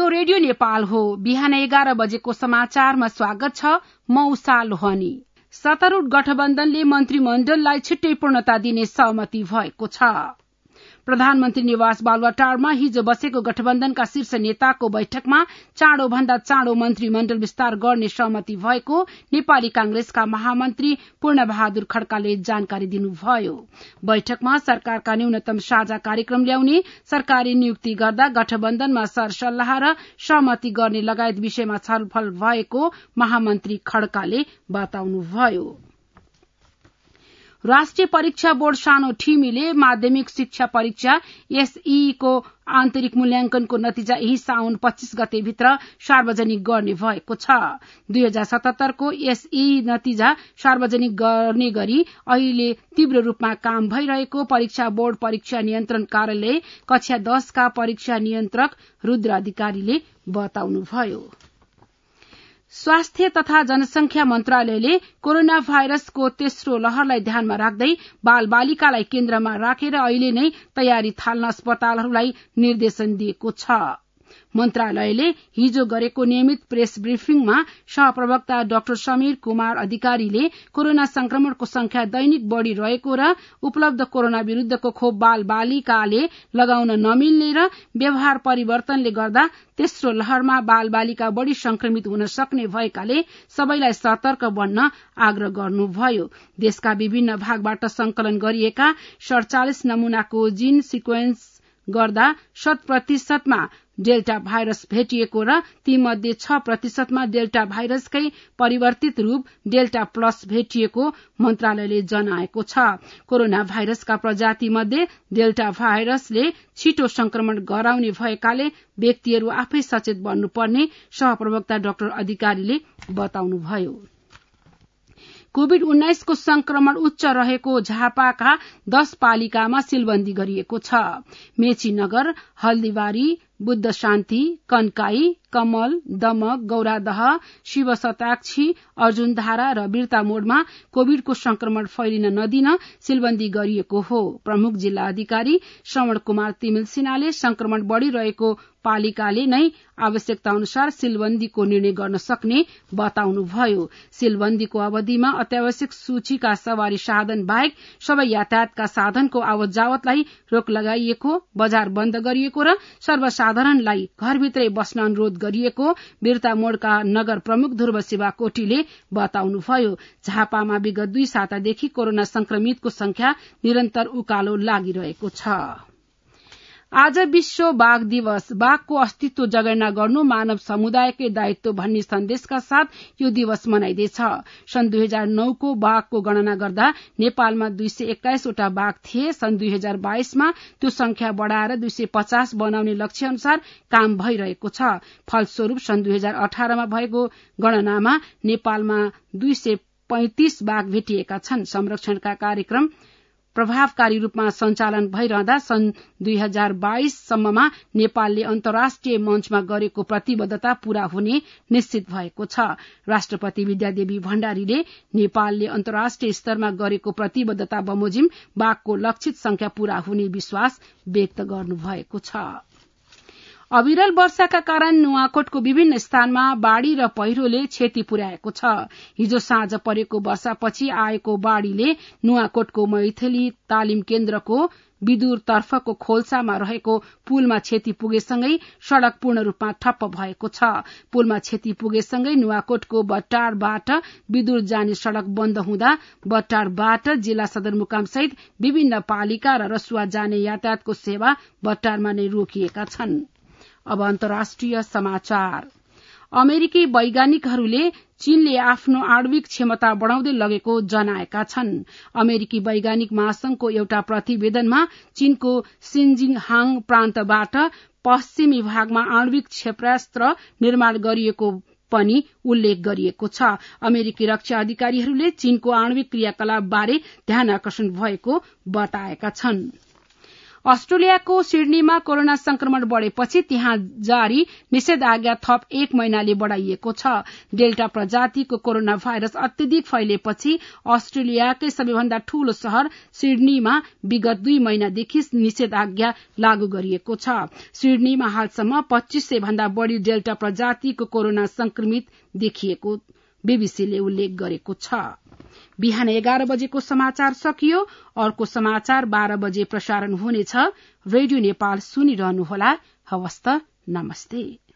Radio Nepal हो। बिहान 11 बजेको समाचारमा स्वागत छ। म उषा लोहनी। सत्तारूढ़ गठबन्धनले मन्त्रीमण्डललाई छिट्टै पूर्णता दिने सहमति भएको छ। प्रधानमन्त्री निवास बालुवाटारमा हिजो बसेको गठबन्धनका शीर्ष नेताको बैठकमा चाँडोभन्दा चाँडो मन्त्रीमण्डल विस्तार गर्ने सहमति भएको नेपाली कांग्रेसका महामन्त्री पूर्णबहादुर खड्काले जानकारी दिनुभयो। बैठकमा सरकारका न्यूनतम साझा कार्यक्रम ल्याउने, सरकारी नियुक्ति गर्दा गठबन्धनमा सरसल्लाह र सहमति गर्ने लगायत विषयमा छलफल भएको महामन्त्री खड्काले बताउनुभयो। राष्ट्रिय परीक्षा बोर्ड सानो ठिमीले माध्यमिक शिक्षा परीक्षा एसई को आन्तरिक मूल्याङ्कनको नतिजा यही साउन 25 गते भित्र सार्वजनिक गर्ने भएको छ। 2077 को एसई नतिजा सार्वजनिक गर्ने गरी अहिले तीव्र रूपमा काम भइरहेको परीक्षा बोर्ड परीक्षा नियन्त्रण कार्यालय कक्षा 10 का परीक्षा नियन्त्रक रुद्र अधिकारीले बताउनुभयो। स्वास्थ्य तथा जनसंख्या मन्त्रालयले कोरोना भाइरसको तेस्रो लहरलाई ध्यानमा राख्दै बाल बालिकालाई केन्द्रमा राखेर अहिले नै तयारी थाल्न अस्पतालहरूलाई निर्देशन दिएको छ। मन्त्रालयले हिजो गरेको नियमित प्रेस ब्रिफिङमा सहप्रवक्ता डाक्टर समीर कुमार अधिकारीले कोरोना संक्रमणको संख्या दैनिक बढ़िरहेको र उपलब्ध कोरोना विरूद्धको खोप बाल बालिकाले लगाउन नमिल्ने र व्यवहार परिवर्तनले गर्दा तेस्रो लहरमा बाल बालिका बढ़ी संक्रमित हुन सक्ने भएकाले सबैलाई सतर्क बन्न आग्रह गर्नुभयो। देशका विभिन्न भागबाट संकलन गरिएका 47 नमूनाको जीन सिक्वेन्स गर्दा 100% मा डेल्टा भाइरस भेटिएको र तीमध्ये 6% मा डेल्टा भाइरसकै परिवर्तित रूप डेल्टा प्लस भेटिएको मन्त्रालयले जनाएको छ। कोरोना भाइरसका प्रजाति मध्ये डेल्टा भाइरसले छिटो संक्रमण गराउने भएकाले व्यक्तिहरू आफै सचेत बन्नुपर्ने सहप्रवक्ता डाक्टर अधिकारीले बताउनुभयो। कोविड-19 को संक्रमण उच्च रहेको झापाका 10 पालिकामा सीलबन्दी गरिएको छ। मेचीनगर, हल्दीबारी, बुद्ध शान्ति, कन्काई, कमल, दमक, गौरादह, शिव शताक्षी, अर्जुनधारा र बिर्ता मोडमा कोविडको संक्रमण फैलिन नदिन सीलबन्दी गरिएको हो। प्रमुख जिल्ला अधिकारी श्रवण कुमार तिमिल सिन्हाले संक्रमण बढ़िरहेको पालिकाले नै आवश्यकता अनुसार सीलबन्दीको निर्णय गर्न सक्ने बताउनुभयो। सीलबन्दीको अवधिमा अत्यावश्यक सूचीका सवारी साधन बाहेक सबै यातायातका साधनको आवत जावतलाई रोक लगाइएको, बजार बन्द गरिएको र सर्वसाधारणलाई घरभित्रै बस्न अनुरोध गरिएको बिर्ता मोडका नगर प्रमुख ध्रुव शिवा कोटीले बताउनुभयो। झापामा विगत 2 सातादेखि कोरोना संक्रमितको संख्या निरन्तर उकालो लागिरहेको छ। आज विश्व बाघ दिवस। बाघको अस्तित्व जगेर्ना गर्नु मानव समुदायकै दायित्व भन्ने सन्देशका साथ यो दिवस मनाइँदैछ। सन् 2009 को बाघको गणना गर्दा नेपालमा 221 वटा बाघ थिए। सन् 2022 मा त्यो संख्या बढ़ाएर 250 बनाउने लक्ष्य अनुसार काम भइरहेको छ। फलस्वरूप सन् 2018 मा भएको गणनामा नेपालमा 235 बाघ भेटिएका छन्। संरक्षणका कार्यक्रम प्रभावकारी रूपमा सञ्चालन भइरहँदा सन् 2022 सम्ममा नेपालले अन्तर्राष्ट्रिय मञ्चमा गरेको प्रतिबद्धता पूरा हुने निश्चित भएको छ। राष्ट्रपति विद्यादेवी भण्डारीले नेपालले अन्तर्राष्ट्रिय स्तरमा गरेको प्रतिबद्धता बमोजिम बाघको लक्षित संख्या पूरा हुने विश्वास व्यक्त गर्नुभएको छ। अविरल वर्षाका कारण नुवाकोटको विभिन्न स्थानमा बाढ़ी र पहिरोले क्षति पुर्याएको छ। हिजो साँझ परेको वर्षापछि आएको बाढ़ीले नुवाकोटको मैथिली तालिम केन्द्रको विदुर तर्फको खोल्सामा रहेको पुलमा क्षति पुगेसँगै सड़क पूर्ण रूपमा ठप्प भएको छ। पुलमा क्षति पुगेसँगै नुवाकोटको बट्टारबाट विदुर जाने सड़क बन्द हुँदा बट्टारबाट जिल्ला सदरमुकाम सहित विभिन्न पालिका र रसुवा जाने यातायातको सेवा बट्टारमा नै रोकिएका छन्। अब अन्तर्राष्ट्रिय समाचार। अमेरिकी वैज्ञानिकहरूले चीनले आफ्नो आणविक क्षमता बढ़ाउँदै लगेको जनाएका छन्। अमेरिकी वैज्ञानिक महासंघको एउटा प्रतिवेदनमा चीनको सिन्जिङहाङ प्रान्तबाट पश्चिमी भागमा आणविक क्षेपणास्त्र निर्माण गरिएको पनि उल्लेख गरिएको छ। अमेरिकी रक्षा अधिकारीहरूले चीनको आणविक क्रियाकलाप बारे ध्यान आकर्षण भएको बताएका छन्। अस्ट्रेलियाको सिडनीमा कोरोना संक्रमण बढ़ेपछि त्यहाँ जारी निषेधाज्ञा थप 1 महिनाले बढ़ाइएको छ। डेल्टा प्रजातिको कोरोना भाइरस अत्यधिक फैलेपछि अस्ट्रेलियाकै सबैभन्दा ठूलो शहर सिडनीमा विगत 2 महिनादेखि निषेधाज्ञा लागू गरिएको छ। सिडनीमा हालसम्म 2500 भन्दा बढ़ी डेल्टा प्रजातिको कोरोना संक्रमित देखिएको बीबीसीले उल्लेख गरेको छ। बिहान 11 बजेको समाचार सकियो। अर्को समाचार 12 बजे प्रसारण हुनेछ। रेडियो नेपाल सुनिरहनुहोला। हवस् त, नमस्ते।